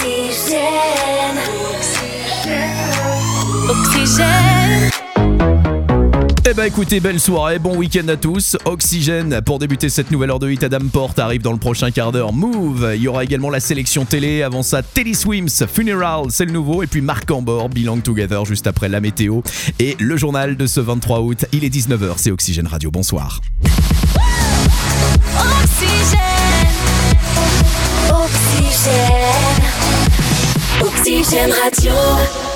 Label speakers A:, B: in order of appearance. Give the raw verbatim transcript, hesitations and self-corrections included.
A: Oxygène. Oxygène.
B: Eh bah écoutez, belle soirée, bon week-end à tous. Oxygène, pour débuter cette nouvelle heure de hit, Adam Porte arrive dans le prochain quart d'heure. Move, il y aura également la sélection télé. Avant ça, Teddy Swims, Funeral, c'est le nouveau. Et puis Marc Cambor, Belong Together, juste après la météo. Et le journal de ce vingt-trois août, il est dix-neuf heures, c'est Oxygène Radio, bonsoir.
A: Oxygène. Oxygène. Oxygène Radio.